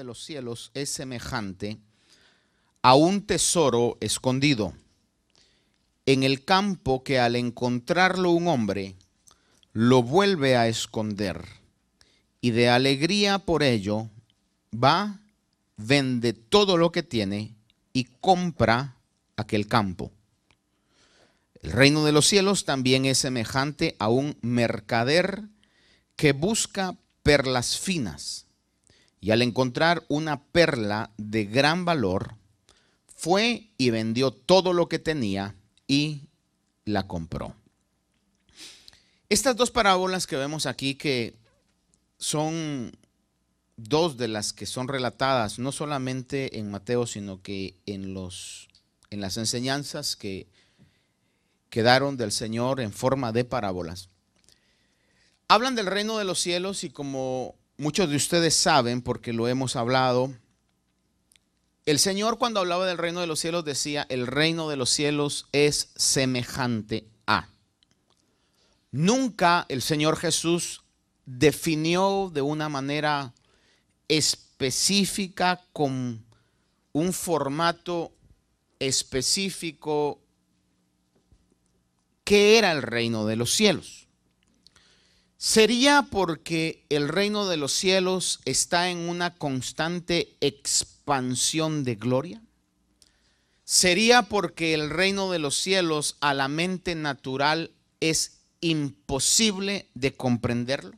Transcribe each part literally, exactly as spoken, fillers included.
los cielos es semejante a un tesoro escondido en el campo que al encontrarlo un hombre lo vuelve a esconder y de alegría por ello va, vende todo lo que tiene y compra aquel campo. El reino de los cielos también es semejante a un mercader que busca perlas finas y al encontrar una perla de gran valor, fue y vendió todo lo que tenía y la compró. Estas dos parábolas que vemos aquí, que son dos de las que son relatadas no solamente en Mateo, sino que en, los, en las enseñanzas que quedaron del Señor en forma de parábolas, hablan del reino de los cielos y como muchos de ustedes saben, porque lo hemos hablado, el Señor cuando hablaba del reino de los cielos decía, el reino de los cielos es semejante a. Nunca el Señor Jesús definió de una manera específica, con un formato específico, qué era el reino de los cielos. Sería porque el reino de los cielos está en una constante expansión de gloria. Sería porque el reino de los cielos a la mente natural es imposible de comprenderlo.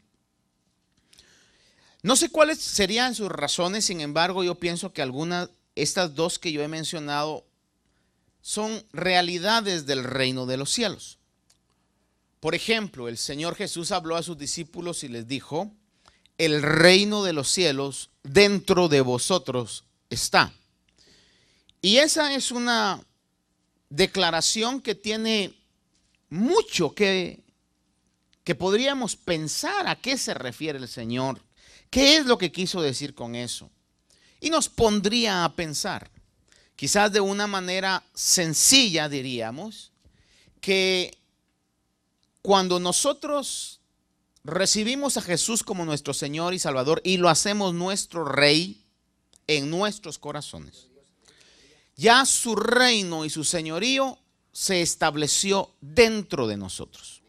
No sé cuáles serían sus razones, sin embargo, yo pienso que algunas, estas dos que yo he mencionado, son realidades del reino de los cielos. Por ejemplo, el Señor Jesús habló a sus discípulos y les dijo, el reino de los cielos dentro de vosotros está. Y esa es una declaración que tiene mucho que, que podríamos pensar a qué se refiere el Señor. ¿Qué es lo que quiso decir con eso? Y nos pondría a pensar, quizás de una manera sencilla diríamos, que cuando nosotros recibimos a Jesús como nuestro Señor y Salvador y lo hacemos nuestro Rey en nuestros corazones, ya su reino y su señorío se estableció dentro de nosotros.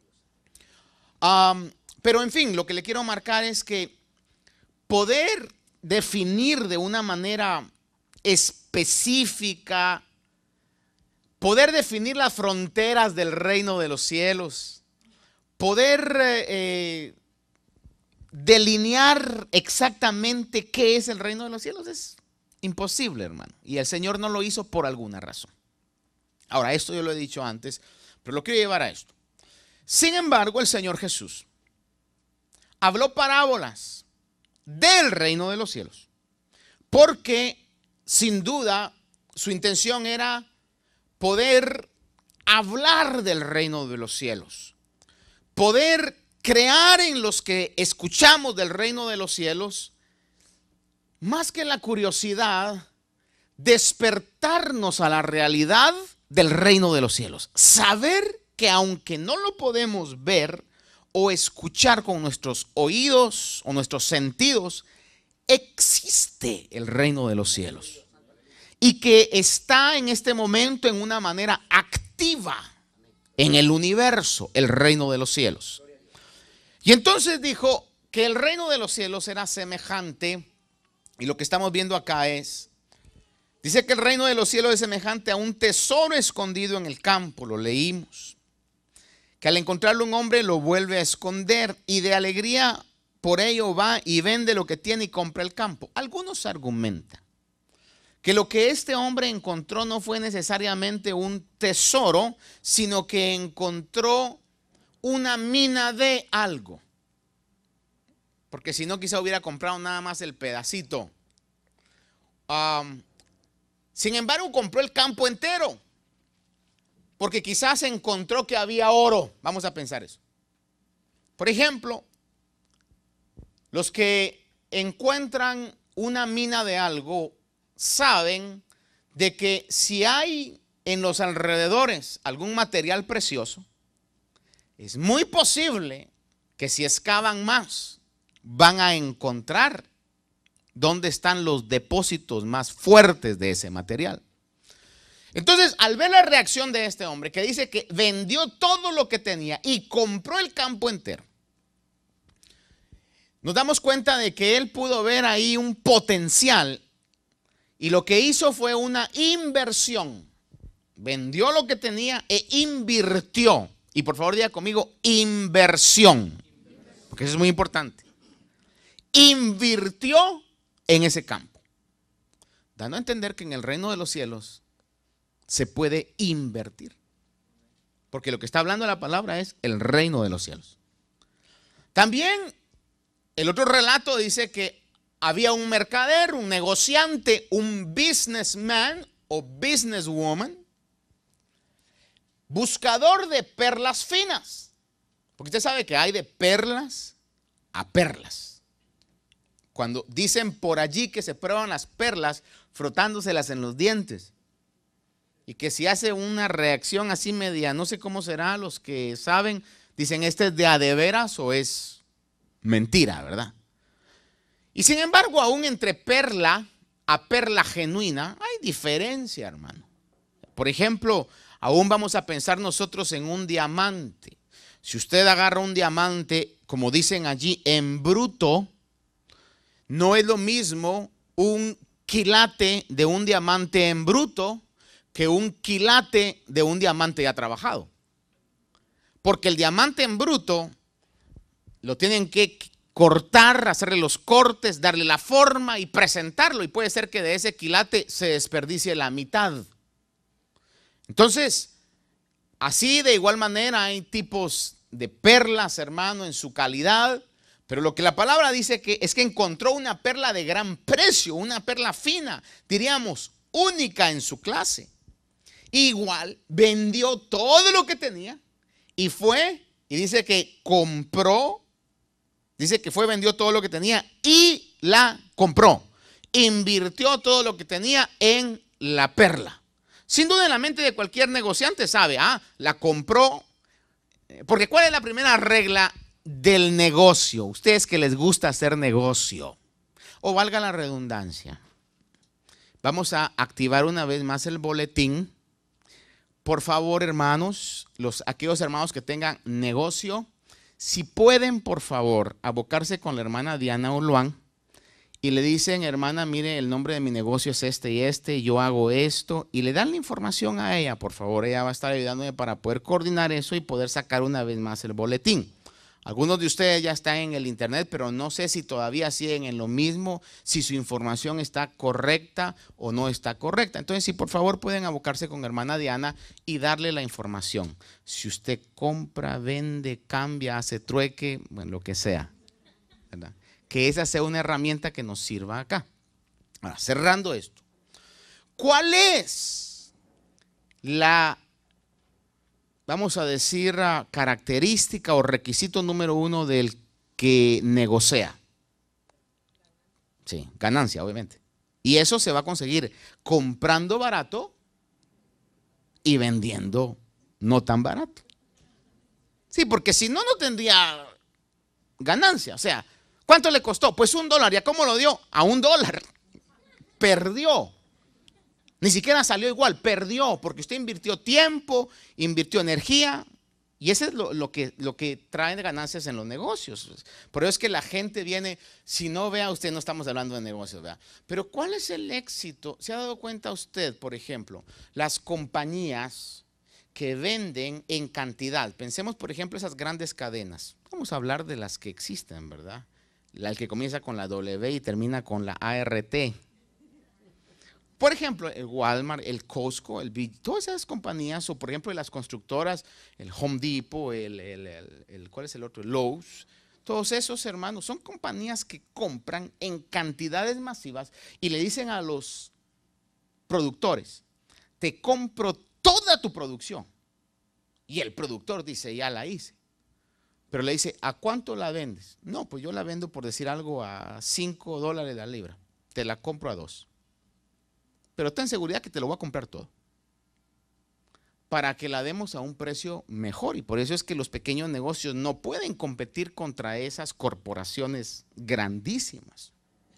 Um, pero en fin, lo que le quiero marcar es que poder definir de una manera específica, poder definir las fronteras del reino de los cielos, poder eh, delinear exactamente qué es el reino de los cielos es imposible, hermano. Y el Señor no lo hizo por alguna razón. Ahora, esto yo lo he dicho antes, pero lo quiero llevar a esto. Sin embargo, el Señor Jesús habló parábolas del reino de los cielos, porque sin duda su intención era poder hablar del reino de los cielos, poder crear en los que escuchamos del reino de los cielos, más que la curiosidad, despertarnos a la realidad del reino de los cielos. Saber que aunque no lo podemos ver o escuchar con nuestros oídos o nuestros sentidos, existe el reino de los cielos. Y que está en este momento en una manera activa en el universo, el reino de los cielos. Y entonces dijo que el reino de los cielos era semejante, y lo que estamos viendo acá es, dice que el reino de los cielos es semejante a un tesoro escondido en el campo, lo leímos, que al encontrarlo un hombre lo vuelve a esconder y de alegría por ello va y vende lo que tiene y compra el campo. Algunos argumentan que lo que este hombre encontró no fue necesariamente un tesoro, sino que encontró una mina de algo. Porque si no, quizá hubiera comprado nada más el pedacito. Um, sin embargo, compró el campo entero. Porque quizás encontró que había oro. Vamos a pensar eso. Por ejemplo, los que encuentran una mina de algo saben de que si hay en los alrededores algún material precioso, es muy posible que si excavan más van a encontrar dónde están los depósitos más fuertes de ese material. Entonces, al ver la reacción de este hombre que dice que vendió todo lo que tenía y compró el campo entero, nos damos cuenta de que él pudo ver ahí un potencial y lo que hizo fue una inversión. Vendió lo que tenía e invirtió. Y por favor diga conmigo, inversión, porque eso es muy importante. Invirtió en ese campo, dando a entender que en el reino de los cielos se puede invertir, porque lo que está hablando la palabra es el reino de los cielos. También el otro relato dice que había un mercader, un negociante, un businessman o businesswoman, buscador de perlas finas, porque usted sabe que hay de perlas a perlas. Cuando dicen por allí que se prueban las perlas frotándoselas en los dientes, y que si hace una reacción así media, no sé cómo será, los que saben, dicen este es de a de veras o es mentira, ¿verdad? Y sin embargo, aún entre perla a perla genuina hay diferencia, hermano. Por ejemplo, aún vamos a pensar nosotros en un diamante. Si usted agarra un diamante, como dicen allí, en bruto, no es lo mismo un quilate de un diamante en bruto que un quilate de un diamante ya trabajado. Porque el diamante en bruto lo tienen que cortar, hacerle los cortes, darle la forma y presentarlo. Y puede ser que de ese quilate se desperdicie la mitad. Entonces, así de igual manera hay tipos de perlas, hermano, en su calidad. Pero lo que la palabra dice que es que encontró una perla de gran precio, una perla fina, diríamos, única en su clase. Igual vendió todo lo que tenía y fue, y dice que compró, dice que fue, vendió todo lo que tenía y la compró. Invirtió todo lo que tenía en la perla. Sin duda en la mente de cualquier negociante sabe, ah, la compró. Porque ¿cuál es la primera regla del negocio? Ustedes que les gusta hacer negocio, o valga la redundancia, vamos a activar una vez más el boletín. Por favor, hermanos, los, aquellos hermanos que tengan negocio, si pueden, por favor, abocarse con la hermana Diana Oluán y le dicen, hermana, mire, el nombre de mi negocio es este y este, yo hago esto, y le dan la información a ella, por favor. Ella va a estar ayudándome para poder coordinar eso y poder sacar una vez más el boletín. Algunos de ustedes ya están en el internet, pero no sé si todavía siguen en lo mismo, si su información está correcta o no está correcta. Entonces, si por favor pueden abocarse con hermana Diana y darle la información. Si usted compra, vende, cambia, hace trueque, bueno, lo que sea, ¿verdad? Que esa sea una herramienta que nos sirva acá. Ahora, cerrando esto, ¿cuál es la, vamos a decir, característica o requisito número uno del que negocia? Sí, ganancia, obviamente. Y eso se va a conseguir comprando barato y vendiendo no tan barato. Sí, porque si no, no tendría ganancia. O sea, ¿cuánto le costó? Pues un dólar. ¿Y a cómo lo dio? A un dólar. Perdió. Ni siquiera salió igual, perdió, porque usted invirtió tiempo, invirtió energía, y eso es lo, lo, que, lo que trae ganancias en los negocios. Por eso es que la gente viene, si no vea usted, no estamos hablando de negocios, ¿verdad? Pero ¿cuál es el éxito? ¿Se ha dado cuenta usted, por ejemplo, las compañías que venden en cantidad? Pensemos, por ejemplo, esas grandes cadenas. Vamos a hablar de las que existen, ¿verdad? La que comienza con la W y termina con la A R T. Por ejemplo, el Walmart, el Costco, el Big, todas esas compañías, o por ejemplo las constructoras, el Home Depot, el, el, el, el ¿cuál es el otro? El Lowe's. Todos esos, hermanos, son compañías que compran en cantidades masivas y le dicen a los productores, te compro toda tu producción. Y el productor dice, ya la hice. Pero le dice, ¿a cuánto la vendes? No, pues yo la vendo, por decir algo, a cinco dólares la libra. Te la compro a dos. Pero ten seguridad que te lo voy a comprar todo, para que la demos a un precio mejor. Y por eso es que los pequeños negocios no pueden competir contra esas corporaciones grandísimas.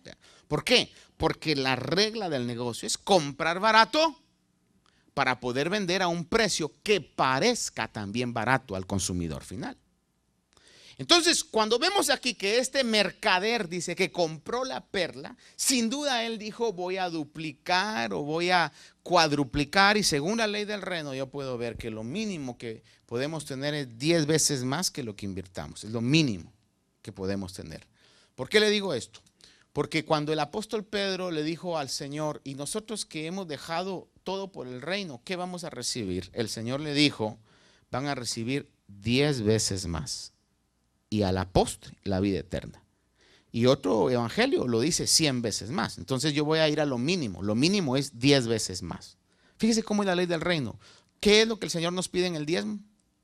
¿Por qué? Porque la regla del negocio es comprar barato para poder vender a un precio que parezca también barato al consumidor final. Entonces, cuando vemos aquí que este mercader dice que compró la perla, sin duda él dijo voy a duplicar o voy a cuadruplicar, y según la ley del reino yo puedo ver que lo mínimo que podemos tener es diez veces más que lo que invirtamos, es lo mínimo que podemos tener. ¿Por qué le digo esto? Porque cuando el apóstol Pedro le dijo al Señor, y nosotros que hemos dejado todo por el reino, ¿qué vamos a recibir? El Señor le dijo, van a recibir diez veces más. Y a la postre, la vida eterna. Y otro evangelio lo dice cien veces más. Entonces yo voy a ir a lo mínimo. Lo mínimo es diez veces más. Fíjese cómo es la ley del reino. ¿Qué es lo que el Señor nos pide en el diezmo?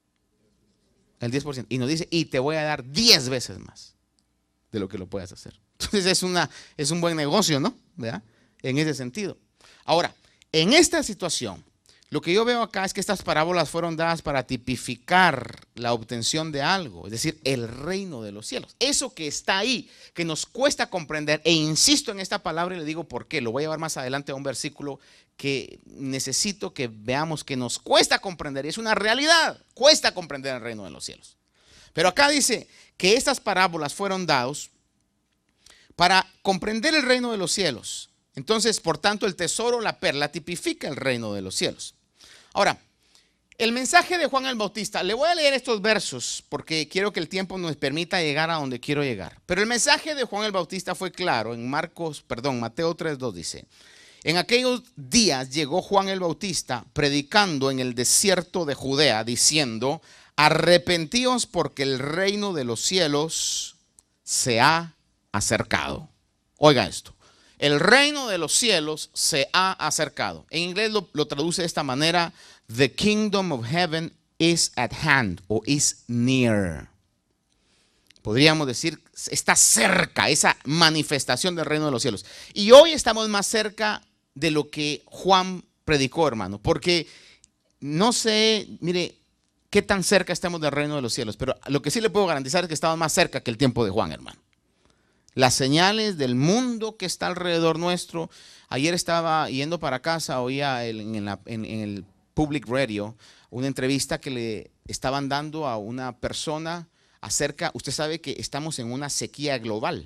El diez por ciento. Y nos dice, y te voy a dar diez veces más de lo que lo puedas hacer. Entonces es, una, es un buen negocio, ¿no? ¿Verdad? En ese sentido. Ahora, en esta situación, lo que yo veo acá es que estas parábolas fueron dadas para tipificar la obtención de algo, es decir, el reino de los cielos. Eso que está ahí, que nos cuesta comprender, e insisto en esta palabra y le digo por qué, lo voy a llevar más adelante a un versículo que necesito que veamos que nos cuesta comprender, y es una realidad, cuesta comprender el reino de los cielos. Pero acá dice que estas parábolas fueron dadas para comprender el reino de los cielos. Entonces, por tanto, el tesoro, la perla, tipifica el reino de los cielos. Ahora, el mensaje de Juan el Bautista, le voy a leer estos versos porque quiero que el tiempo nos permita llegar a donde quiero llegar. Pero el mensaje de Juan el Bautista fue claro. En Marcos, perdón, Mateo tres dos dice, en aquellos días llegó Juan el Bautista predicando en el desierto de Judea, diciendo, arrepentíos porque el reino de los cielos se ha acercado. Oiga esto. El reino de los cielos se ha acercado. En inglés lo, lo traduce de esta manera: The kingdom of heaven is at hand o is near. Podríamos decir, está cerca esa manifestación del reino de los cielos. Y hoy estamos más cerca de lo que Juan predicó, hermano. Porque no sé, mire, qué tan cerca estamos del reino de los cielos. Pero lo que sí le puedo garantizar es que estamos más cerca que el tiempo de Juan, hermano. Las señales del mundo que está alrededor nuestro. Ayer estaba yendo para casa, oía el, en, la, en, en el Public Radio una entrevista que le estaban dando a una persona acerca, usted sabe que estamos en una sequía global.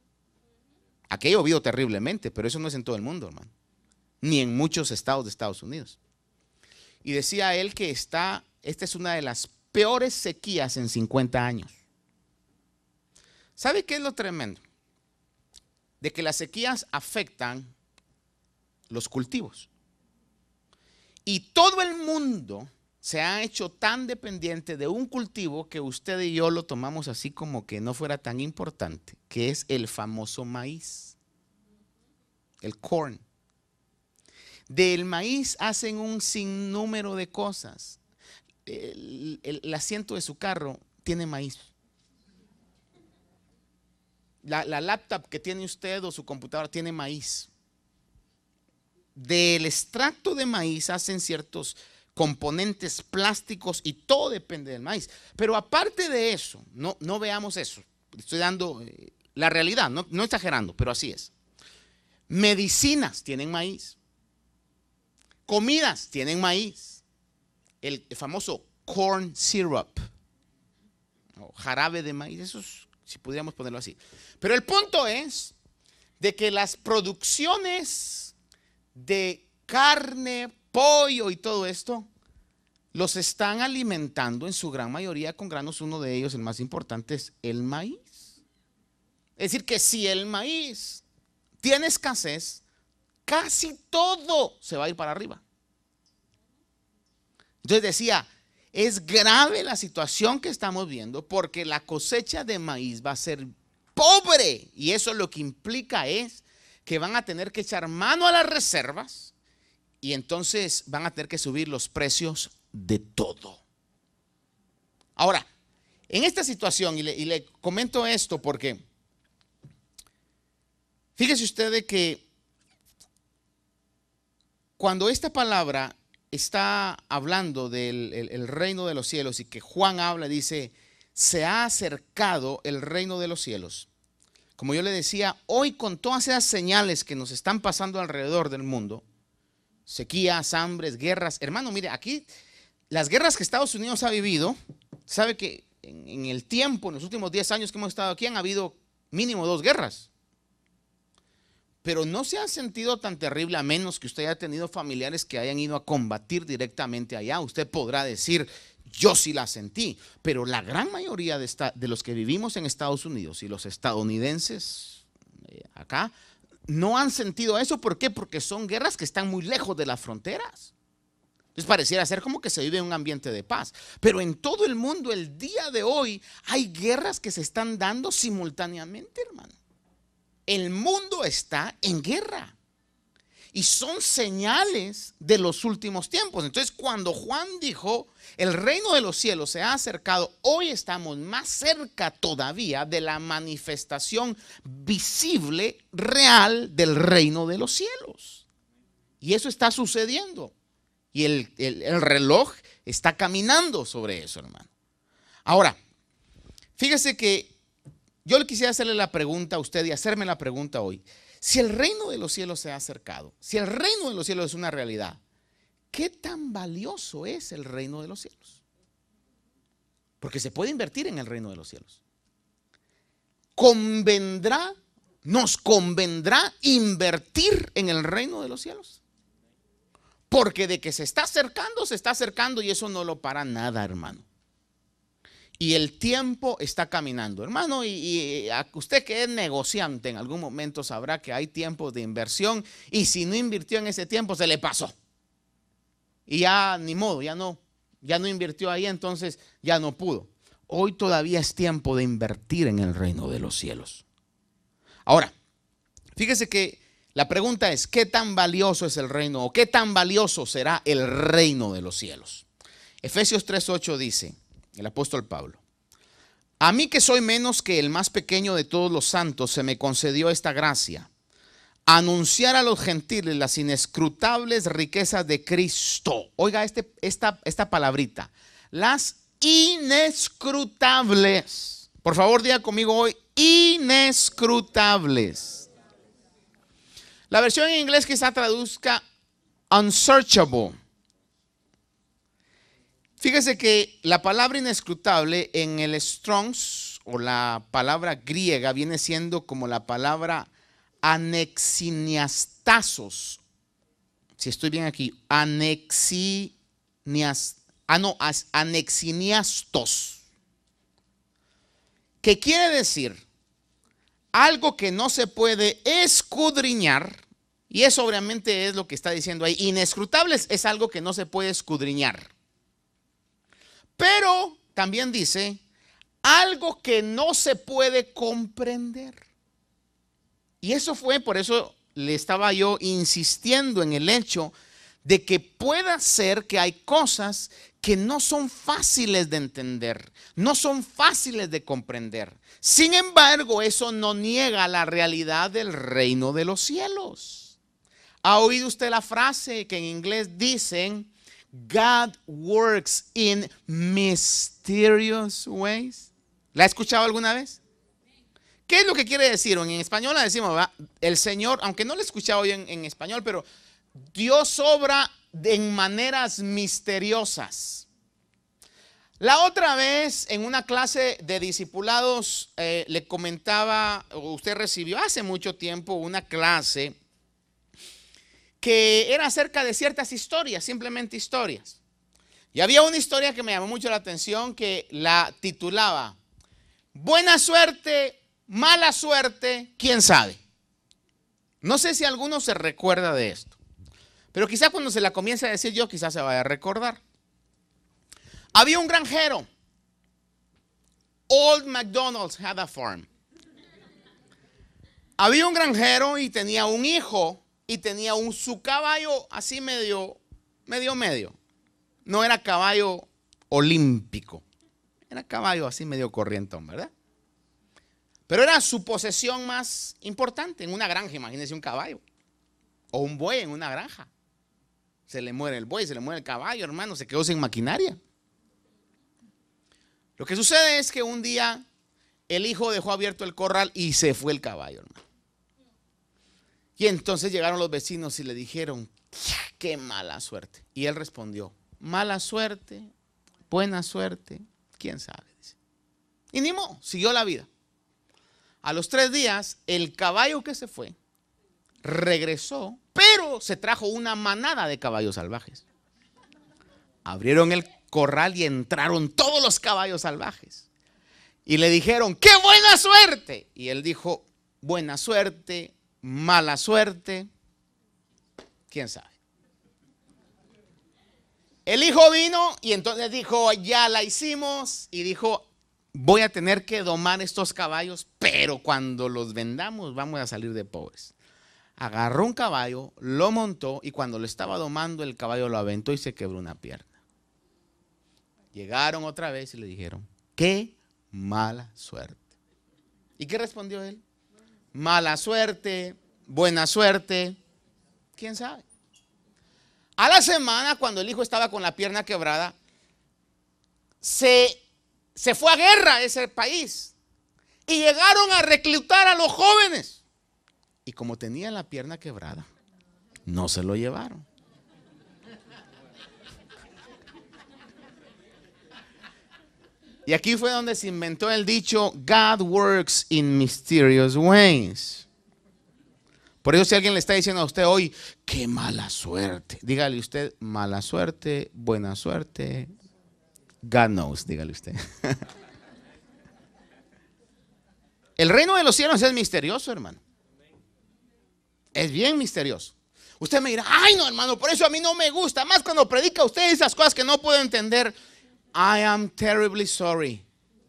Aquí ha llovido terriblemente, pero eso no es en todo el mundo, hermano. Ni en muchos estados de Estados Unidos. Y decía él que está, esta es una de las peores sequías en cincuenta años. ¿Sabe qué es lo tremendo? De que las sequías afectan los cultivos. Y todo el mundo se ha hecho tan dependiente de un cultivo que usted y yo lo tomamos así como que no fuera tan importante, que es el famoso maíz, el corn. Del maíz hacen un sinnúmero de cosas. El, el, el asiento de su carro tiene maíz. La, la laptop que tiene usted o su computadora tiene maíz. Del extracto de maíz hacen ciertos componentes plásticos y todo depende del maíz. Pero aparte de eso, no, no veamos eso. Estoy dando eh, la realidad, no, no exagerando, pero así es. Medicinas tienen maíz. Comidas tienen maíz. El, el famoso corn syrup, o jarabe de maíz, eso es, si pudiéramos ponerlo así. Pero el punto es de que las producciones de carne, pollo y todo esto, los están alimentando en su gran mayoría con granos. Uno de ellos, el más importante, es el maíz. Es decir, que si el maíz tiene escasez, casi todo se va a ir para arriba. Entonces decía, es grave la situación que estamos viendo porque la cosecha de maíz va a ser pobre, y eso lo que implica es que van a tener que echar mano a las reservas y entonces van a tener que subir los precios de todo. Ahora, en esta situación, y le, y le comento esto porque fíjese usted de que cuando esta palabra está hablando del el, el reino de los cielos y que Juan habla, dice, se ha acercado el reino de los cielos. como yo le decía, hoy con todas esas señales que nos están pasando alrededor del mundo, sequías, hambres, guerras, hermano, mire, aquí las guerras que Estados Unidos ha vivido, sabe que en, en el tiempo, en los últimos diez años que hemos estado aquí, han habido mínimo dos guerras. Pero no se ha sentido tan terrible, a menos que usted haya tenido familiares que hayan ido a combatir directamente allá. Usted podrá decir, yo sí la sentí, pero la gran mayoría de, esta, de los que vivimos en Estados Unidos y los estadounidenses eh, acá, no han sentido eso. ¿Por qué? Porque son guerras que están muy lejos de las fronteras. Entonces pareciera ser como que se vive en un ambiente de paz. Pero en todo el mundo, el día de hoy, hay guerras que se están dando simultáneamente, hermano. El mundo está en guerra. Y son señales de los últimos tiempos. Entonces, cuando Juan dijo, el reino de los cielos se ha acercado, hoy estamos más cerca todavía de la manifestación visible, real del reino de los cielos. Y eso está sucediendo. Y el, el, el reloj está caminando sobre eso, hermano. Ahora, fíjese que yo le quisiera hacerle la pregunta a usted y hacerme la pregunta hoy. Si el reino de los cielos se ha acercado, si el reino de los cielos es una realidad, ¿qué tan valioso es el reino de los cielos? Porque se puede invertir en el reino de los cielos. ¿Convendrá, nos convendrá invertir en el reino de los cielos? Porque de que se está acercando, se está acercando y eso no lo para nada, hermano. Y el tiempo está caminando, hermano, y, y usted que es negociante en algún momento sabrá que hay tiempos de inversión y si no invirtió en ese tiempo se le pasó. Y ya ni modo, ya no, ya no invirtió ahí, entonces ya no pudo. Hoy todavía es tiempo de invertir en el reino de los cielos. Ahora, fíjese que la pregunta es, ¿qué tan valioso es el reino o qué tan valioso será el reino de los cielos? Efesios tres ocho dice, el apóstol Pablo: a mí que soy menos que el más pequeño de todos los santos, se me concedió esta gracia, anunciar a los gentiles las inescrutables riquezas de Cristo. Oiga este, esta, esta palabrita, las inescrutables. Por favor, diga conmigo hoy, inescrutables. La versión en inglés quizá traduzca unsearchable. Fíjese que la palabra inescrutable en el Strong's o la palabra griega viene siendo como la palabra anexiniastasos. Si estoy bien aquí, anexinias, ah no, anexiniastos. ¿Qué quiere decir? Algo que no se puede escudriñar, y eso obviamente es lo que está diciendo ahí. Inescrutables es algo que no se puede escudriñar. Pero también dice algo que no se puede comprender. Y eso fue, por eso le estaba yo insistiendo en el hecho de que pueda ser que hay cosas que no son fáciles de entender, no son fáciles de comprender. Sin embargo, eso no niega la realidad del reino de los cielos. ¿Ha oído usted la frase que en inglés dicen God works in mysterious ways? ¿La ha escuchado alguna vez? ¿Qué es lo que quiere decir? En español la decimos, ¿verdad? El Señor, aunque no lo he escuchado hoy en, en español, pero Dios obra en maneras misteriosas. La otra vez en una clase de discipulados eh, le comentaba, usted recibió hace mucho tiempo una clase que era acerca de ciertas historias, simplemente historias. Y había una historia que me llamó mucho la atención que la titulaba Buena suerte, mala suerte, quién sabe. No sé si alguno se recuerda de esto, pero quizá cuando se la comience a decir yo, quizás se vaya a recordar. Había un granjero. Old McDonald's had a farm. Había un granjero y tenía un hijo. Y tenía un su caballo así medio, medio, medio. No era caballo olímpico. Era caballo así medio corrientón, ¿verdad? Pero era su posesión más importante en una granja. Imagínense un caballo. O un buey en una granja. Se le muere el buey, se le muere el caballo, hermano. Se quedó sin maquinaria. Lo que sucede es que un día el hijo dejó abierto el corral y se fue el caballo, hermano. Y entonces llegaron los vecinos y le dijeron, qué mala suerte. Y él respondió, mala suerte, buena suerte, quién sabe. Dice. Y ni modo, siguió la vida. A los tres días, el caballo que se fue regresó, pero se trajo una manada de caballos salvajes. Abrieron el corral y entraron todos los caballos salvajes. Y le dijeron, ¡qué buena suerte! Y él dijo, buena suerte, mala suerte, quién sabe. El hijo vino y entonces dijo, ya la hicimos. Y dijo, voy a tener que domar estos caballos, pero cuando los vendamos vamos a salir de pobres. Agarró un caballo, lo montó y cuando lo estaba domando el caballo lo aventó y se quebró una pierna. Llegaron otra vez y le dijeron, qué mala suerte. ¿Y qué respondió él? Mala suerte, buena suerte, quién sabe. A la semana, cuando el hijo estaba con la pierna quebrada, se, se fue a guerra a ese país y llegaron a reclutar a los jóvenes. Y como tenía la pierna quebrada, no se lo llevaron. Y aquí fue donde se inventó el dicho, God works in mysterious ways. Por eso si alguien le está diciendo a usted hoy, qué mala suerte, dígale usted, mala suerte, buena suerte, God knows, dígale usted. El reino de los cielos es misterioso, hermano. Es bien misterioso. Usted me dirá, ay no, hermano, por eso a mí no me gusta. Más cuando predica usted esas cosas que no puedo entender. I am terribly sorry.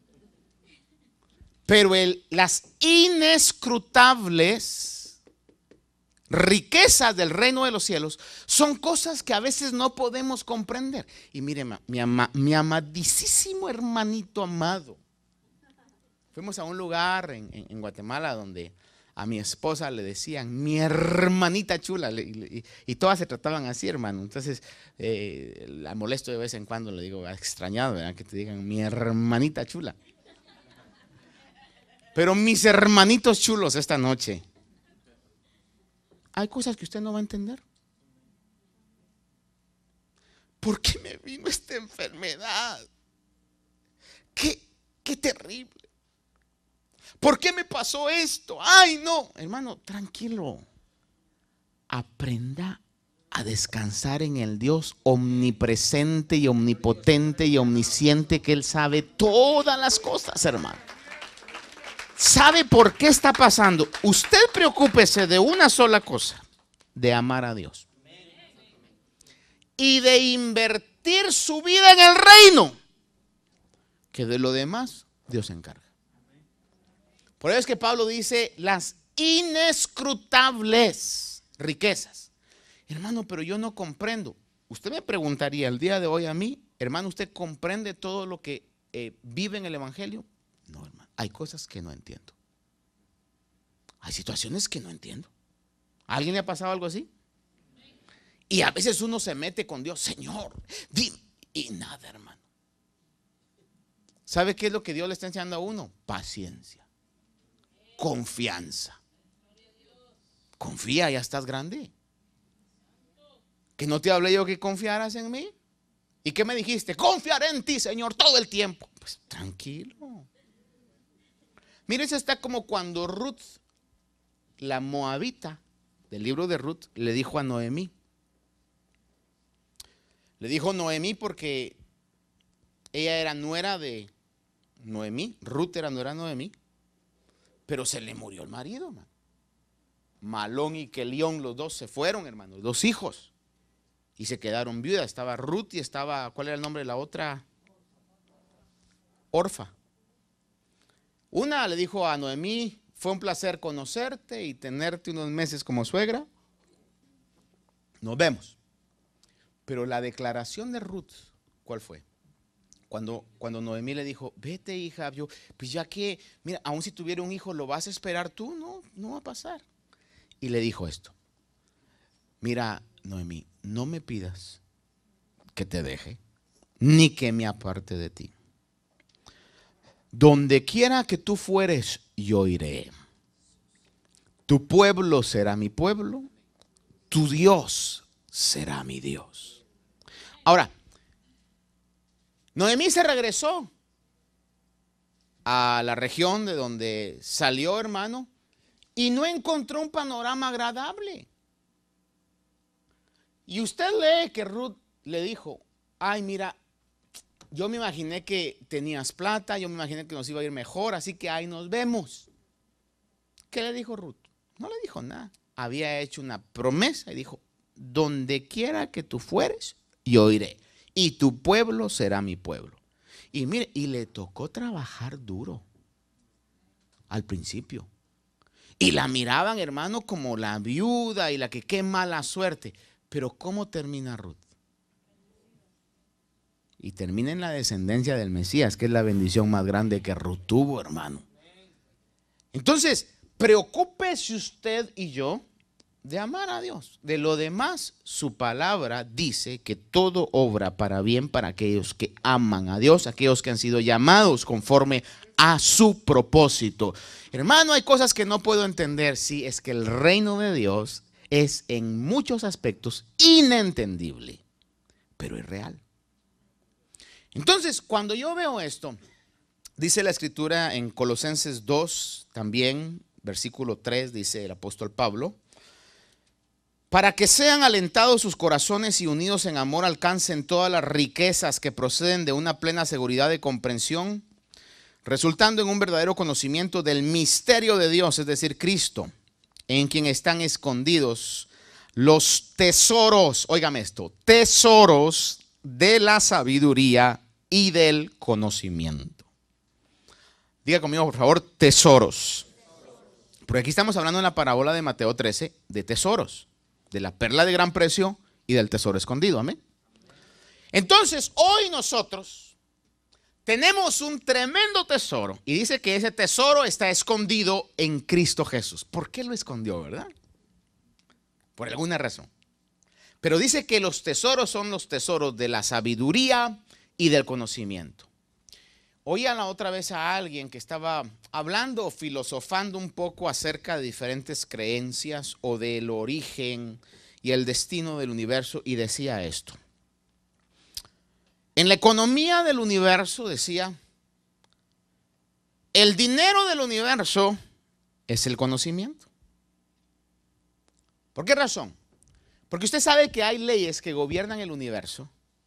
Pero el, las inescrutables riquezas del reino de los cielos son cosas que a veces no podemos comprender. Y mire, mi, ama, mi amadísimo hermanito amado. Fuimos a un lugar en, en, en Guatemala donde a mi esposa le decían mi hermanita chula y, y, y todas se trataban así, hermano. Entonces eh, la molesto de vez en cuando, le digo, extrañado, ¿verdad? Que te digan mi hermanita chula. Pero mis hermanitos chulos esta noche, hay cosas que usted no va a entender. ¿Por qué me vino esta enfermedad? Qué, qué terrible. ¿Por qué me pasó esto? Ay, no, hermano, tranquilo. Aprenda a descansar en el Dios omnipresente y omnipotente y omnisciente, que Él sabe todas las cosas, hermano. ¿Sabe por qué está pasando? Usted preocúpese de una sola cosa, de amar a Dios y de invertir su vida en el reino, que de lo demás Dios se encarga. Por eso es que Pablo dice las inescrutables riquezas. Hermano, pero yo no comprendo. Usted me preguntaría el día de hoy a mí, hermano, ¿usted comprende todo lo que eh, vive en el evangelio? No, hermano, hay cosas que no entiendo. Hay situaciones que no entiendo. ¿A alguien le ha pasado algo así? Y a veces uno se mete con Dios, Señor, dime, y nada, hermano. ¿Sabe qué es lo que Dios le está enseñando a uno? Paciencia. Confianza. Confía, ya estás grande. Que no te hablé yo que confiaras en mí. ¿Y qué me dijiste? Confiaré en ti, Señor, todo el tiempo. Pues tranquilo. Mire, eso está como cuando Ruth, la moabita del libro de Ruth, le dijo a Noemí. Le dijo Noemí porque ella era nuera de Noemí. Ruth era nuera de Noemí. Pero se le murió el marido, man. Malón y Kelión, los dos se fueron, hermano, dos hijos. Y se quedaron viudas. Estaba Ruth y estaba, ¿cuál era el nombre de la otra? Orfa. Una le dijo a Noemí, fue un placer conocerte y tenerte unos meses como suegra. Nos vemos. Pero la declaración de Ruth, ¿cuál fue? Cuando, cuando Noemí le dijo, vete hija, yo, pues ya que, mira, aun si tuviera un hijo, ¿lo vas a esperar tú? No, no va a pasar. Y le dijo esto, mira Noemí, no me pidas que te deje, ni que me aparte de ti. donde quiera que tú fueres, yo iré. Tu pueblo será mi pueblo, tu Dios será mi Dios. Ahora, Noemí se regresó a la región de donde salió, hermano, y no encontró un panorama agradable. Y usted lee que Ruth le dijo, ay, mira, yo me imaginé que tenías plata, yo me imaginé que nos iba a ir mejor, así que ahí nos vemos. ¿Qué le dijo Ruth? No le dijo nada. Había hecho una promesa y dijo, donde quiera que tú fueres, yo iré. Y tu pueblo será mi pueblo. Y mire, y le tocó trabajar duro al principio. Y la miraban, hermano, como la viuda y la que qué mala suerte. Pero ¿cómo termina Ruth? Y termina en la descendencia del Mesías, que es la bendición más grande que Ruth tuvo, hermano. Entonces, preocúpese usted y yo de amar a Dios. De lo demás, su palabra dice que todo obra para bien para aquellos que aman a Dios, aquellos que han sido llamados conforme a su propósito. Hermano, hay cosas que no puedo entender. Sí, es que el reino de Dios es en muchos aspectos inentendible, pero es real. Entonces, cuando yo veo esto, dice la escritura en Colosenses dos, también, versículo tres, dice el apóstol Pablo, para que sean alentados sus corazones y unidos en amor alcancen todas las riquezas que proceden de una plena seguridad de comprensión, resultando en un verdadero conocimiento del misterio de Dios, es decir, Cristo, en quien están escondidos los tesoros, óigame esto, tesoros de la sabiduría y del conocimiento. Diga conmigo, por favor, tesoros. Porque aquí estamos hablando en la parábola de Mateo trece de tesoros, de la perla de gran precio y del tesoro escondido. Amén. Entonces, hoy nosotros tenemos un tremendo tesoro y dice que ese tesoro está escondido en Cristo Jesús. ¿Por qué lo escondió, verdad? Por alguna razón. Pero dice que los tesoros son los tesoros de la sabiduría y del conocimiento. Oía la otra vez a alguien que estaba hablando o filosofando un poco acerca de diferentes creencias o del origen y el destino del universo y decía esto. En la economía del universo decía, el dinero del universo es el conocimiento. ¿Por qué razón? Porque usted sabe que hay leyes que gobiernan el universo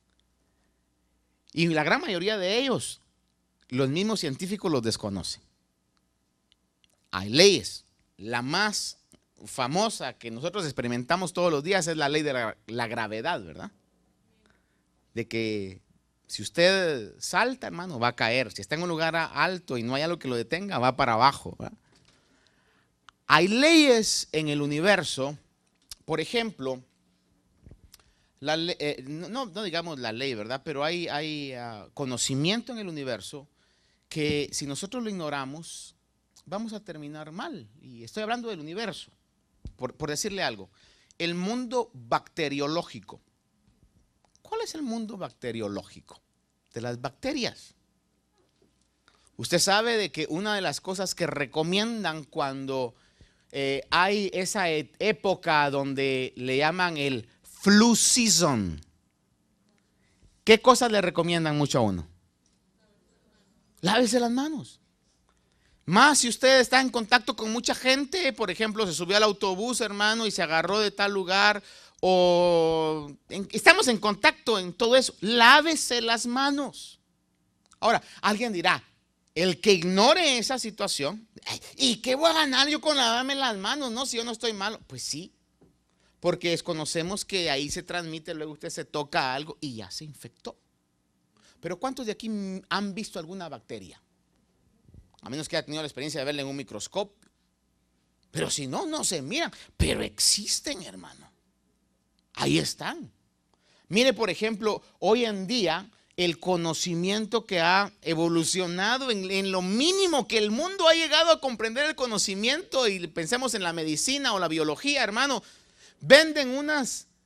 y la gran mayoría de ellos, los mismos científicos los desconocen. Hay leyes. La más famosa que nosotros experimentamos todos los días es la ley de la, la gravedad, ¿verdad? De que si usted salta, hermano, va a caer. Si está en un lugar alto y no hay algo que lo detenga, va para abajo, ¿verdad? Hay leyes en el universo, por ejemplo, la, eh, no, no digamos la ley, ¿verdad? Pero hay, hay uh, conocimiento en el universo que si nosotros lo ignoramos, vamos a terminar mal. Y estoy hablando del universo, por, por decirle algo. El mundo bacteriológico. ¿Cuál es el mundo bacteriológico? De las bacterias. Usted sabe de que una de las cosas que recomiendan cuando eh, hay esa e- época donde le llaman el flu season, ¿qué cosas le recomiendan mucho a uno? Lávese las manos. Más si usted está en contacto con mucha gente, por ejemplo, se subió al autobús, hermano, y se agarró de tal lugar, o en, estamos en contacto en todo eso, lávese las manos. Ahora, alguien dirá, el que ignore esa situación, ¿y qué voy a ganar yo con lavarme las manos? No, si yo no estoy malo. Pues sí, porque desconocemos que ahí se transmite, luego usted se toca algo y ya se infectó. Pero ¿cuántos de aquí han visto alguna bacteria? A menos que haya tenido la experiencia de verla en un microscopio. Pero si no, no se miran. Pero existen, hermano. Ahí están. Mire, por ejemplo, hoy en día el conocimiento que ha evolucionado en, en lo mínimo que el mundo ha llegado a comprender el conocimiento, y pensemos en la medicina o la biología, hermano, venden unas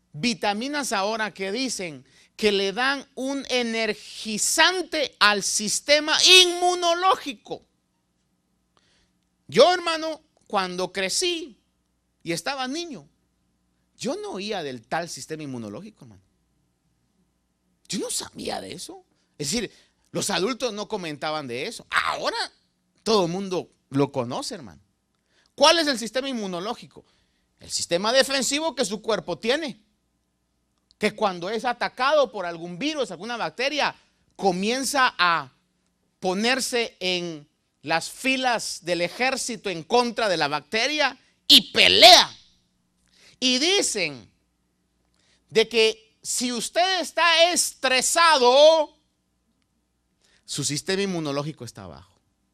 vitaminas ahora que dicen que le dan un energizante al sistema inmunológico. Yo, hermano, cuando crecí y estaba niño, yo no oía del tal sistema inmunológico, hermano. Yo no sabía de eso. Es decir, los adultos no comentaban de eso. Ahora todo el mundo lo conoce, hermano. ¿Cuál es el sistema inmunológico? El sistema defensivo que su cuerpo tiene. Que cuando es atacado por algún virus, alguna bacteria, comienza a ponerse en las filas del ejército en contra de la bacteria y pelea. Y dicen de que si usted está estresado, su sistema inmunológico está bajo.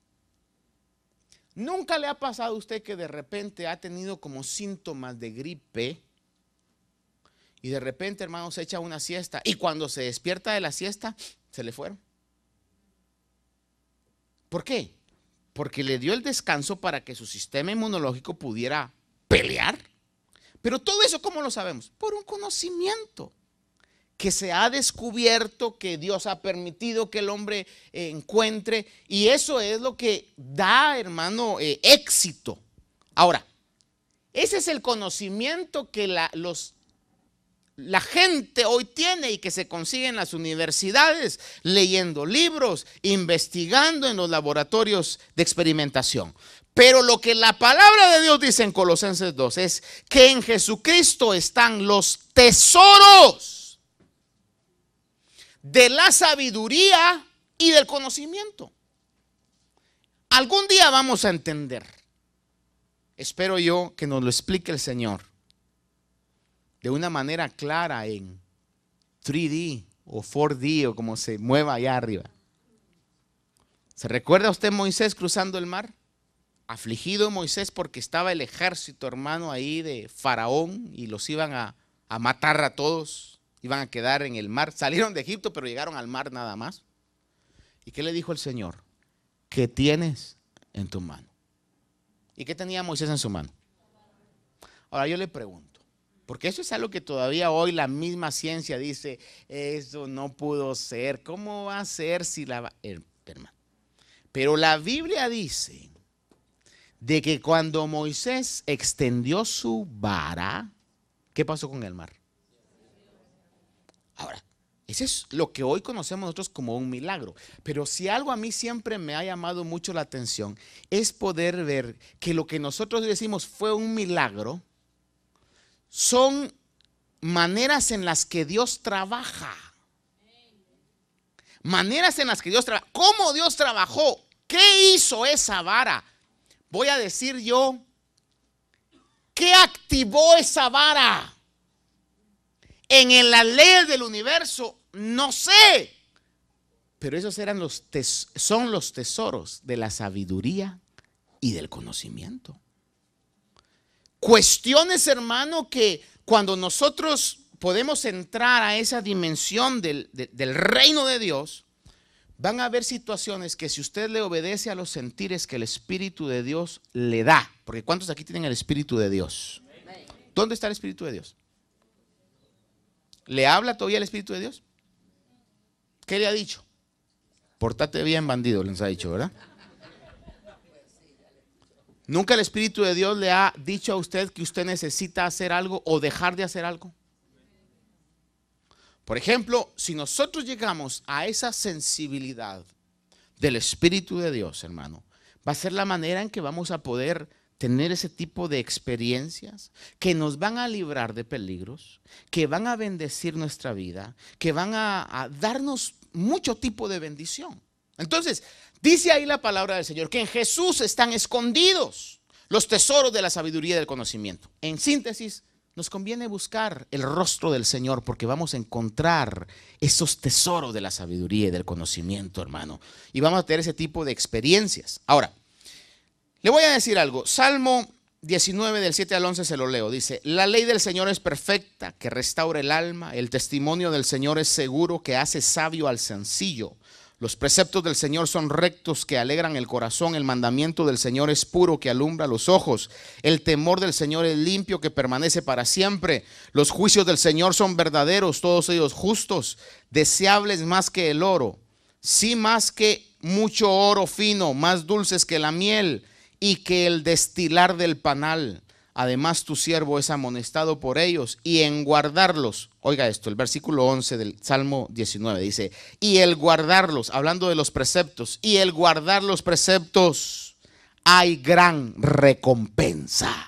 ¿Nunca le ha pasado a usted que de repente ha tenido como síntomas de gripe y de repente, hermano, se echa una siesta y cuando se despierta de la siesta, se le fueron? ¿Por qué? Porque le dio el descanso para que su sistema inmunológico pudiera pelear. Pero todo eso, ¿cómo lo sabemos? Por un conocimiento que se ha descubierto, que Dios ha permitido que el hombre eh, encuentre, y eso es lo que da, hermano, eh, éxito. Ahora, ese es el conocimiento que la, los, la gente hoy tiene y que se consigue en las universidades, leyendo libros, investigando en los laboratorios de experimentación. Pero lo que la palabra de Dios dice en Colosenses dos es que en Jesucristo están los tesoros de la sabiduría y del conocimiento. Algún día vamos a entender, espero yo que nos lo explique el Señor de una manera clara en tres D o cuatro D o como se mueva allá arriba. ¿Se recuerda usted Moisés cruzando el mar? Afligido Moisés porque estaba el ejército, hermano, ahí de Faraón y los iban a, a matar a todos. Iban a quedar en el mar. Salieron de Egipto, pero llegaron al mar nada más. ¿Y qué le dijo el Señor? ¿Qué tienes en tu mano? ¿Y qué tenía Moisés en su mano? Ahora yo le pregunto, porque eso es algo que todavía hoy la misma ciencia dice, eso no pudo ser. ¿Cómo va a ser si la... Hermano. Pero la Biblia dice de que cuando Moisés extendió su vara, ¿qué pasó con el mar? Ahora, eso es lo que hoy conocemos nosotros como un milagro. Pero si algo a mí siempre me ha llamado mucho la atención, es poder ver que lo que nosotros decimos fue un milagro, son maneras en las que Dios trabaja. Maneras en las que Dios trabaja. ¿Cómo Dios trabajó? ¿Qué hizo esa vara? Voy a decir yo, ¿qué activó esa vara? En las leyes del universo, no sé. Pero esos eran los tes- son los tesoros de la sabiduría y del conocimiento. Cuestiones, hermano, que cuando nosotros podemos entrar a esa dimensión del, de, del reino de Dios, van a haber situaciones que si usted le obedece a los sentires que el Espíritu de Dios le da, porque ¿cuántos aquí tienen el Espíritu de Dios? ¿Dónde está el Espíritu de Dios? ¿Le habla todavía el Espíritu de Dios? ¿Qué le ha dicho? Pórtate bien, bandido, les ha dicho, ¿verdad? ¿Nunca el Espíritu de Dios le ha dicho a usted que usted necesita hacer algo o dejar de hacer algo? Por ejemplo, si nosotros llegamos a esa sensibilidad del Espíritu de Dios, hermano, va a ser la manera en que vamos a poder tener ese tipo de experiencias que nos van a librar de peligros, que van a bendecir nuestra vida, que van a, a darnos mucho tipo de bendición. Entonces, dice ahí la palabra del Señor que en Jesús están escondidos los tesoros de la sabiduría y del conocimiento. En síntesis, nos conviene buscar el rostro del Señor porque vamos a encontrar esos tesoros de la sabiduría y del conocimiento, hermano. Y vamos a tener ese tipo de experiencias. Ahora, le voy a decir algo. Salmo diecinueve del siete al once se lo leo. Dice, la ley del Señor es perfecta, que restaura el alma. El testimonio del Señor es seguro, que hace sabio al sencillo. Los preceptos del Señor son rectos, que alegran el corazón. El mandamiento del Señor es puro, que alumbra los ojos. El temor del Señor es limpio, que permanece para siempre. Los juicios del Señor son verdaderos, todos ellos justos, deseables más que el oro, sí, más que mucho oro fino, más dulces que la miel y que el destilar del panal. Además, tu siervo es amonestado por ellos y en guardarlos. Oiga esto, el versículo once del Salmo diecinueve dice, y el guardarlos, hablando de los preceptos, y el guardar los preceptos, hay gran recompensa.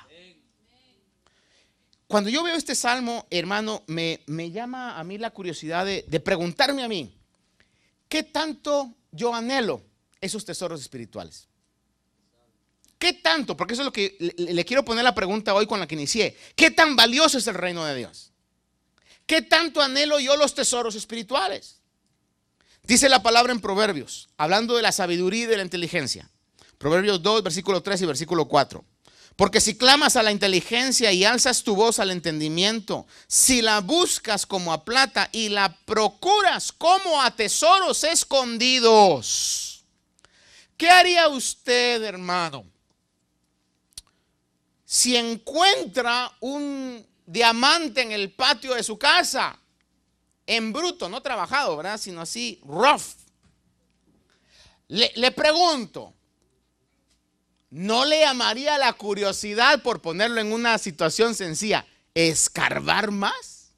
Cuando yo veo este salmo, hermano, me, me llama a mí la curiosidad de, de preguntarme a mí, ¿qué tanto yo anhelo esos tesoros espirituales? ¿Qué tanto? Porque eso es lo que le, le quiero poner la pregunta hoy con la que inicié. ¿Qué tan valioso es el reino de Dios? ¿Qué tanto anhelo yo los tesoros espirituales? Dice la palabra en Proverbios, hablando de la sabiduría y de la inteligencia. Proverbios dos, versículo tres y versículo cuatro. Porque si clamas a la inteligencia y alzas tu voz al entendimiento, si la buscas como a plata y la procuras como a tesoros escondidos, ¿qué haría usted, hermano, si encuentra un diamante en el patio de su casa, en bruto, no trabajado, ¿verdad? Sino así, rough? Le, le pregunto, ¿no le llamaría la curiosidad, por ponerlo en una situación sencilla, escarbar más?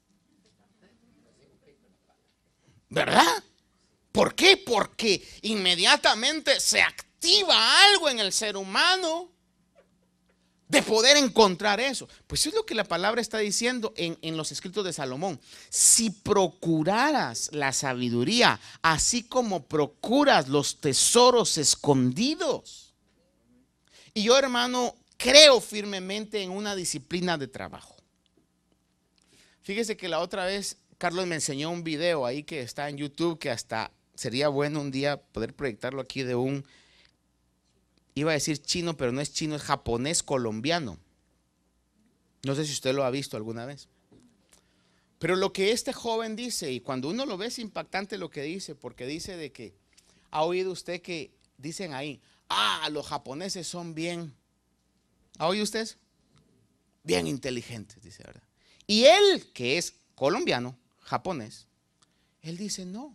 ¿Verdad? ¿Por qué? Porque inmediatamente se activa algo en el ser humano de poder encontrar eso. Pues eso es lo que la palabra está diciendo en, en los escritos de Salomón. Si procuraras la sabiduría, así como procuras los tesoros escondidos. Y yo, hermano, creo firmemente en una disciplina de trabajo. Fíjese que la otra vez Carlos me enseñó un video ahí que está en YouTube, que hasta sería bueno un día poder proyectarlo aquí, de un, iba a decir chino, pero no es chino, es japonés colombiano. No sé si usted lo ha visto alguna vez. Pero lo que este joven dice, y cuando uno lo ve es impactante lo que dice, porque dice de que, ¿ha oído usted que dicen ahí, ah, los japoneses son bien, ¿ha oído usted eso? Bien inteligentes, dice, ¿verdad? Y él, que es colombiano, japonés, él dice no,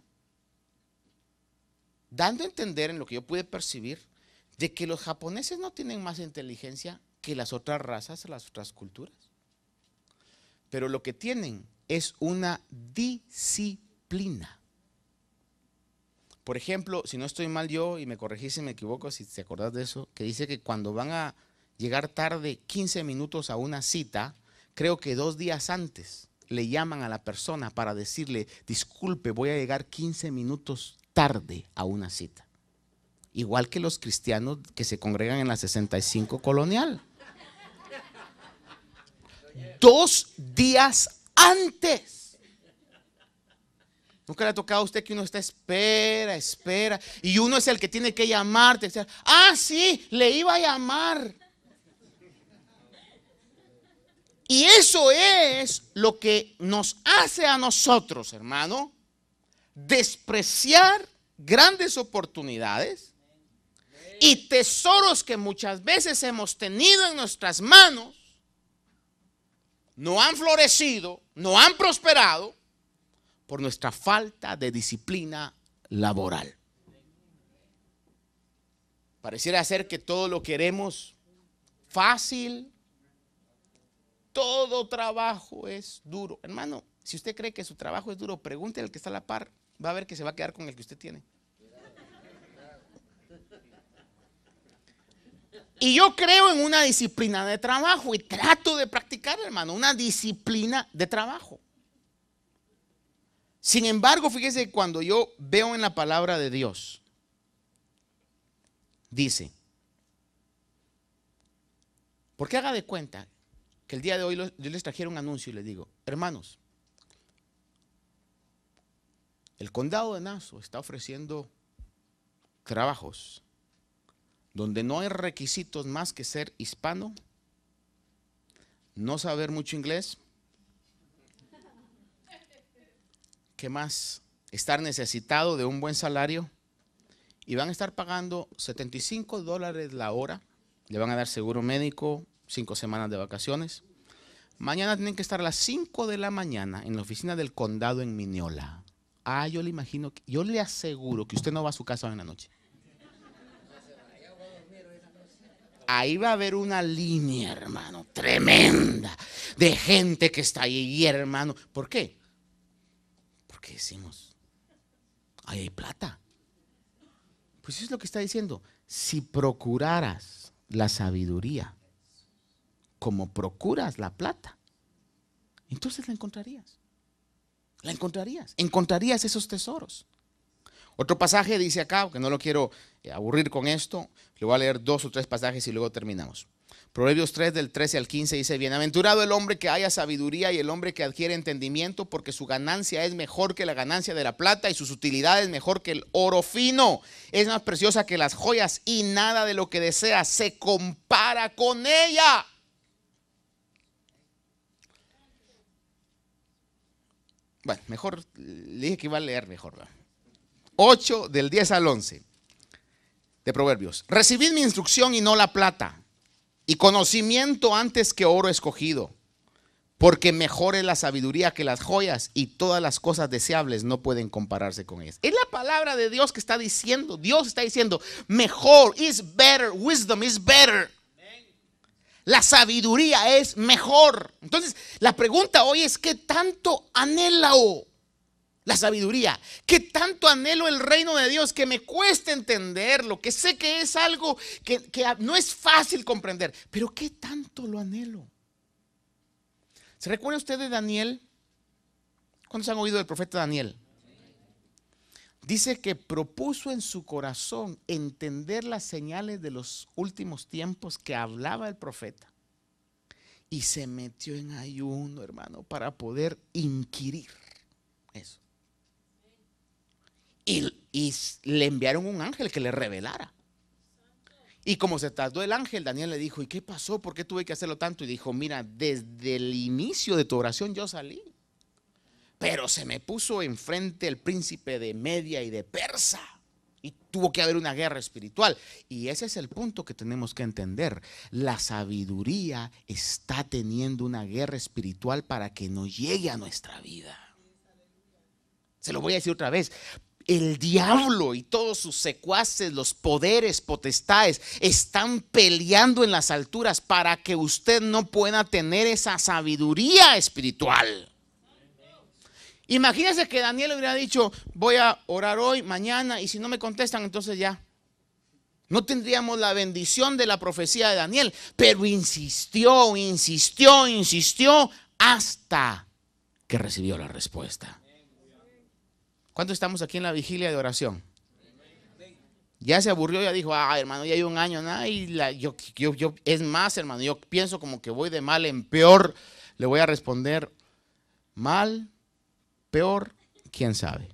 dando a entender, en lo que yo pude percibir, de que los japoneses no tienen más inteligencia que las otras razas, las otras culturas, pero lo que tienen es una disciplina. Por ejemplo, si no estoy mal yo, y me corregí si me equivoco, si te acordás de eso, que dice que cuando van a llegar tarde quince minutos a una cita, creo que dos días antes le llaman a la persona para decirle, disculpe, voy a llegar quince minutos tarde a una cita. Igual que los cristianos que se congregan en la sesenta y cinco colonial. Dos días antes. ¿Nunca le ha tocado a usted que uno está espera, espera, y uno es el que tiene que llamarte? Ah, sí, le iba a llamar. Y eso es lo que nos hace a nosotros, hermano, despreciar grandes oportunidades y tesoros que muchas veces hemos tenido en nuestras manos, no han florecido, no han prosperado por nuestra falta de disciplina laboral. Pareciera ser que todo lo queremos fácil. Todo trabajo es duro. Hermano, si usted cree que su trabajo es duro, pregúntele al que está a la par. Va a ver que se va a quedar con el que usted tiene. Y yo creo en una disciplina de trabajo y trato de practicar, hermano, una disciplina de trabajo. Sin embargo, fíjese, cuando yo veo en la palabra de Dios, dice, porque haga de cuenta que el día de hoy yo les trajera un anuncio y les digo, hermanos, el condado de Nassau está ofreciendo trabajos donde no hay requisitos más que ser hispano, no saber mucho inglés, ¿qué más? Estar necesitado de un buen salario y van a estar pagando setenta y cinco dólares la hora. Le van a dar seguro médico, cinco semanas de vacaciones. Mañana tienen que estar a las cinco de la mañana en la oficina del condado en Mineola. Ah, yo le imagino, yo le aseguro que usted no va a su casa en la noche. Ahí va a haber una línea, hermano, tremenda de gente que está ahí, hermano. ¿Por qué? Porque decimos, ahí hay plata. Pues eso es lo que está diciendo. Si procuraras la sabiduría como procuras la plata, entonces la encontrarías. La encontrarías. Encontrarías esos tesoros. Otro pasaje dice acá, que no lo quiero aburrir con esto, le voy a leer dos o tres pasajes y luego terminamos. Proverbios tres del trece al quince dice: bienaventurado el hombre que haya sabiduría y el hombre que adquiere entendimiento, porque su ganancia es mejor que la ganancia de la plata y sus utilidades mejor que el oro fino. Es más preciosa que las joyas y nada de lo que desea se compara con ella. Bueno, mejor, le dije que iba a leer mejor, ¿verdad? ocho del diez al once de Proverbios. Recibid mi instrucción y no la plata, y conocimiento antes que oro escogido, porque mejor es la sabiduría que las joyas, y todas las cosas deseables no pueden compararse con ellas. Es la palabra de Dios que está diciendo. Dios está diciendo mejor, is better, wisdom is better. La sabiduría es mejor. Entonces la pregunta hoy es: ¿qué tanto anhelo la sabiduría? ¿Qué tanto anhelo el reino de Dios? Que me cuesta entenderlo, que sé que es algo que, que no es fácil comprender, pero ¿qué tanto lo anhelo? ¿Se recuerda usted de Daniel? ¿Cuántos han oído del profeta Daniel? Dice que propuso en su corazón entender las señales de los últimos tiempos que hablaba el profeta, y se metió en ayuno, hermano, para poder inquirir eso. Y, y le enviaron un ángel que le revelara. Y como se tardó el ángel, Daniel le dijo: ¿y qué pasó? ¿Por qué tuve que hacerlo tanto? Y dijo: mira, desde el inicio de tu oración yo salí, pero se me puso enfrente el príncipe de Media y de Persa, y tuvo que haber una guerra espiritual. Y ese es el punto que tenemos que entender. La sabiduría está teniendo una guerra espiritual para que no llegue a nuestra vida. Se lo voy a decir otra vez. El diablo y todos sus secuaces, los poderes, potestades, están peleando en las alturas para que usted no pueda tener esa sabiduría espiritual. Imagínese que Daniel hubiera dicho: voy a orar hoy, mañana, y si no me contestan, entonces ya no tendríamos la bendición de la profecía de Daniel. Pero insistió, insistió, insistió hasta que recibió la respuesta. ¿Cuánto estamos aquí en la vigilia de oración? Ya se aburrió, ya dijo: ah, hermano, ya hay un año, nada, y la, yo, yo, yo, es más, hermano, yo pienso como que voy de mal en peor. Le voy a responder: mal, peor, quién sabe.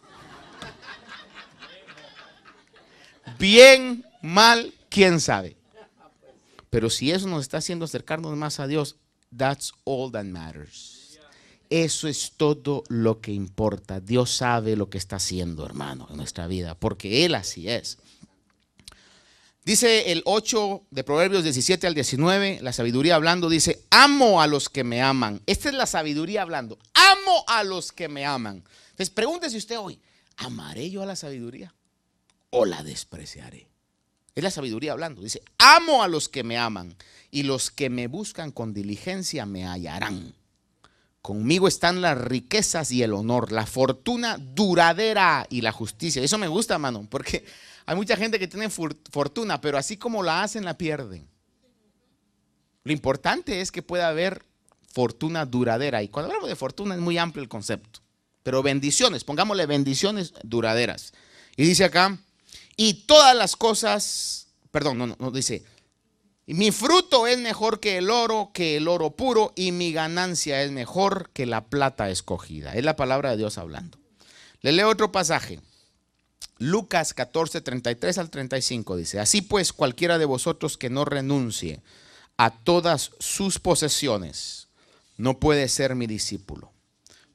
Bien, mal, quién sabe. Pero si eso nos está haciendo acercarnos más a Dios, that's all that matters. Eso es todo lo que importa. Dios sabe lo que está haciendo, hermano, en nuestra vida, porque Él así es. Dice el ocho de Proverbios diecisiete al diecinueve, la sabiduría hablando, dice: amo a los que me aman. Esta es la sabiduría hablando. Amo a los que me aman. Entonces pregúntese usted hoy: ¿amaré yo a la sabiduría o la despreciaré? Es la sabiduría hablando. Dice: amo a los que me aman, y los que me buscan con diligencia me hallarán. Conmigo están las riquezas y el honor, la fortuna duradera y la justicia. Eso me gusta, mano, porque hay mucha gente que tiene fortuna, pero así como la hacen, la pierden. Lo importante es que pueda haber fortuna duradera. Y cuando hablamos de fortuna es muy amplio el concepto. Pero bendiciones, pongámosle bendiciones duraderas. Y dice acá: y todas las cosas, perdón, no, no, no dice: mi fruto es mejor que el oro, que el oro puro, y mi ganancia es mejor que la plata escogida. Es la palabra de Dios hablando. Le leo otro pasaje. Lucas catorce, treinta y tres al treinta y cinco dice: así pues, cualquiera de vosotros que no renuncie a todas sus posesiones no puede ser mi discípulo.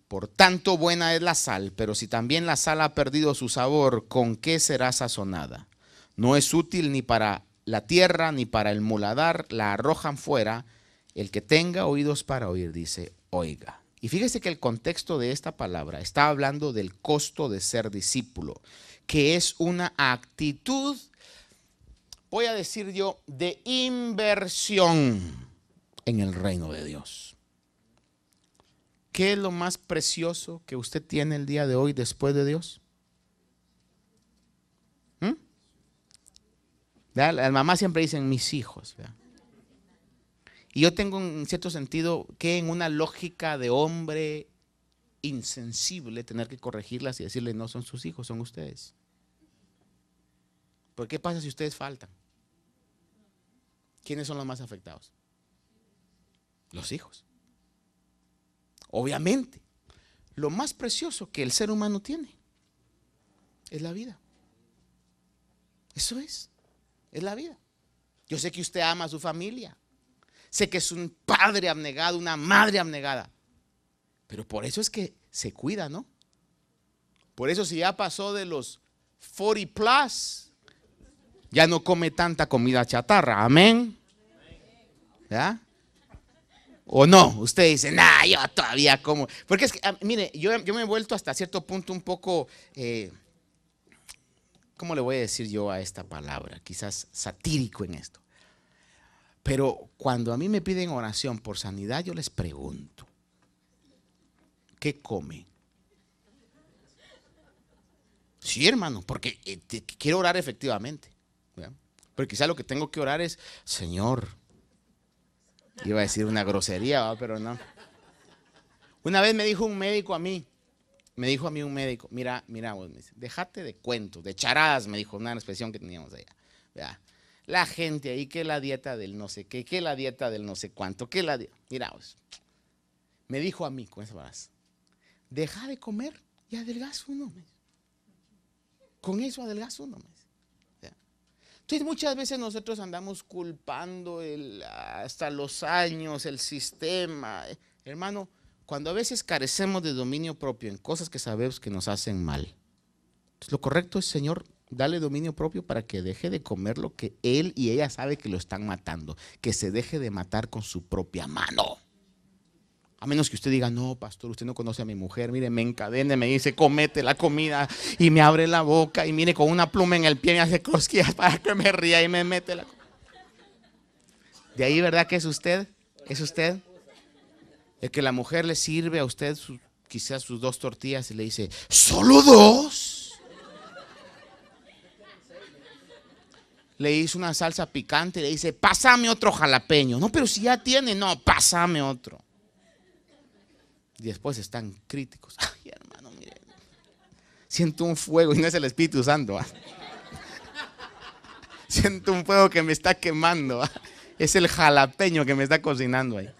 Por tanto, buena es la sal, pero si también la sal ha perdido su sabor, ¿con qué será sazonada? No es útil ni para la tierra ni para el muladar, la arrojan fuera. El que tenga oídos para oír, dice, oiga. Y fíjese que el contexto de esta palabra está hablando del costo de ser discípulo, que es una actitud, voy a decir yo, de inversión en el reino de Dios. ¿Qué es lo más precioso que usted tiene el día de hoy después de Dios? ¿Mm? Las mamás siempre dicen mis hijos, ¿verdad? Y yo tengo en cierto sentido que en una lógica de hombre insensible tener que corregirlas y decirle no son sus hijos, son ustedes. ¿Por qué pasa si ustedes faltan? ¿Quiénes son los más afectados? Los hijos. Obviamente, lo más precioso que el ser humano tiene es la vida. Eso es, es la vida. Yo sé que usted ama a su familia. Sé que es un padre abnegado, una madre abnegada. Pero por eso es que se cuida, ¿no? Por eso si ya pasó de los cuarenta plus, ya no come tanta comida chatarra. Amén. ¿Ya? ¿O no? Usted dice, nah, yo todavía como. Porque es que, mire, yo, yo me he vuelto hasta cierto punto un poco, eh, ¿cómo le voy a decir yo a esta palabra? Quizás satírico en esto. Pero cuando a mí me piden oración por sanidad, yo les pregunto, ¿qué come? Sí, hermano, porque eh, te, quiero orar efectivamente. ¿Verdad? Pero quizá lo que tengo que orar es, Señor, iba a decir una grosería, ¿verdad? Pero no. Una vez me dijo un médico a mí, me dijo a mí un médico, mira, mira, vos, me dice, déjate de cuentos, de charadas, me dijo, una expresión que teníamos allá. ¿Verdad? La gente ahí, que la dieta del no sé qué, que la dieta del no sé cuánto, que la dieta. Mira, vos, me dijo a mí con esa palabras, deja de comer y adelgaza uno. Con eso adelgaza uno. Entonces muchas veces nosotros andamos culpando el, hasta los años, el sistema. Hermano, cuando a veces carecemos de dominio propio en cosas que sabemos que nos hacen mal, entonces lo correcto es, Señor, dale dominio propio para que deje de comer lo que él y ella sabe que lo están matando, que se deje de matar con su propia mano. A menos que usted diga, no, pastor, usted no conoce a mi mujer, mire, me encadena, me dice, comete la comida y me abre la boca y mire, con una pluma en el pie me hace cosquillas para que me ría y me mete la comida. De ahí, ¿verdad que es usted? ¿Es usted? El que la mujer le sirve a usted su, quizás sus dos tortillas y le dice, ¿solo dos? Le hizo una salsa picante y le dice, pásame otro jalapeño. No, pero si ya tiene, no, pásame otro. Y después están críticos. Ay, hermano, mire, siento un fuego y no es el Espíritu Santo. ¿eh? Siento un fuego que me está quemando. ¿eh? Es el jalapeño que me está cocinando ahí.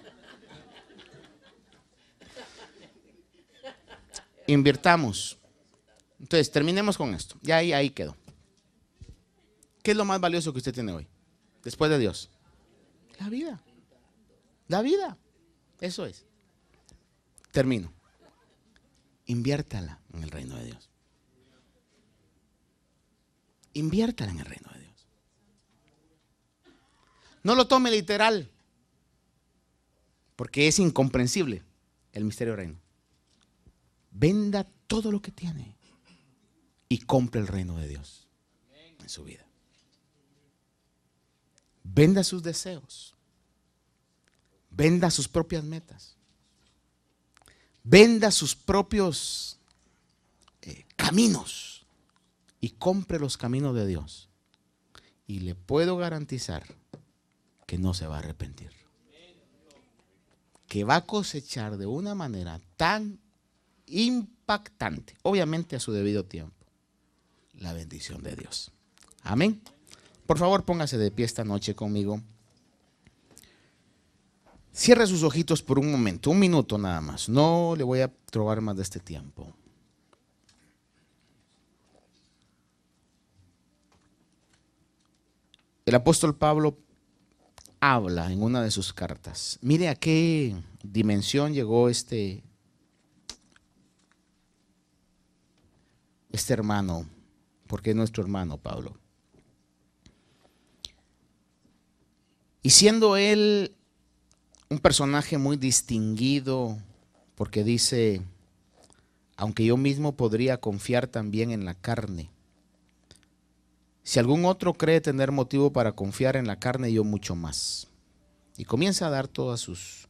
Invirtamos. Entonces, terminemos con esto. Ya ahí, ahí quedó. ¿Qué es lo más valioso que usted tiene hoy? Después de Dios. La vida. La vida. Eso es. Termino. Inviértala en el reino de Dios. Inviértala en el reino de Dios. No lo tome literal, porque es incomprensible el misterio del reino. Venda todo lo que tiene y compre el reino de Dios en su vida. Venda sus deseos. Venda sus propias metas. Venda sus propios eh, caminos y compre los caminos de Dios. Y le puedo garantizar que no se va a arrepentir. Que va a cosechar de una manera tan impactante, obviamente a su debido tiempo, la bendición de Dios. Amén. Por favor, póngase de pie esta noche conmigo. Cierre sus ojitos por un momento, un minuto nada más. No le voy a trobar más de este tiempo. El apóstol Pablo habla en una de sus cartas. Mire a qué dimensión llegó este este hermano, porque es nuestro hermano Pablo. Y siendo él un personaje muy distinguido, porque dice, aunque yo mismo podría confiar también en la carne. Si algún otro cree tener motivo para confiar en la carne, yo mucho más. Y comienza a dar todas sus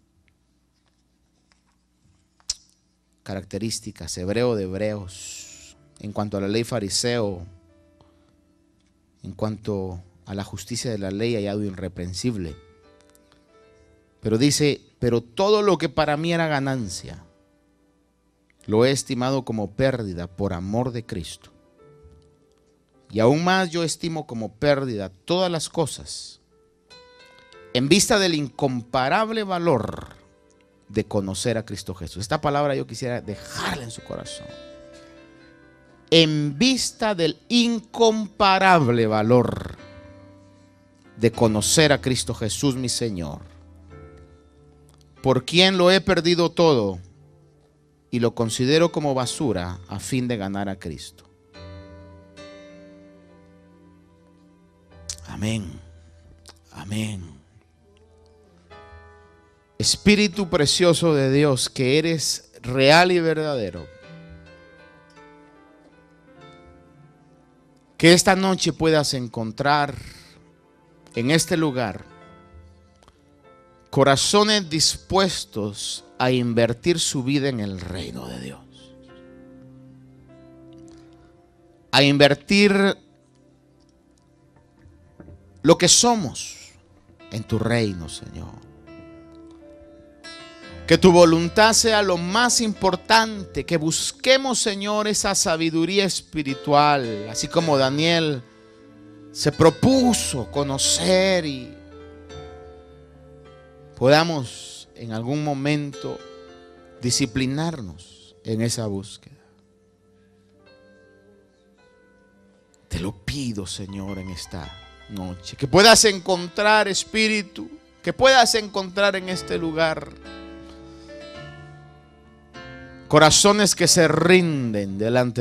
características, hebreo de hebreos, en cuanto a la ley fariseo, en cuanto a la justicia de la ley hallado irreprensible. Pero dice, pero todo lo que para mí era ganancia, lo he estimado como pérdida por amor de Cristo. Y aún más yo estimo como pérdida todas las cosas, en vista del incomparable valor de conocer a Cristo Jesús. Esta palabra yo quisiera dejarla en su corazón. En vista del incomparable valor de conocer a Cristo Jesús, mi Señor, por quien lo he perdido todo y lo considero como basura a fin de ganar a Cristo. Amén. Amén. Espíritu precioso de Dios, que eres real y verdadero, que esta noche puedas encontrar en este lugar corazones dispuestos a invertir su vida en el reino de Dios, a invertir lo que somos en tu reino, Señor. Que tu voluntad sea lo más importante, que busquemos, Señor, esa sabiduría espiritual, así como Daniel se propuso conocer, y podamos en algún momento disciplinarnos en esa búsqueda. Te lo pido, Señor, en esta noche, que puedas encontrar, Espíritu, que puedas encontrar en este lugar corazones que se rinden delante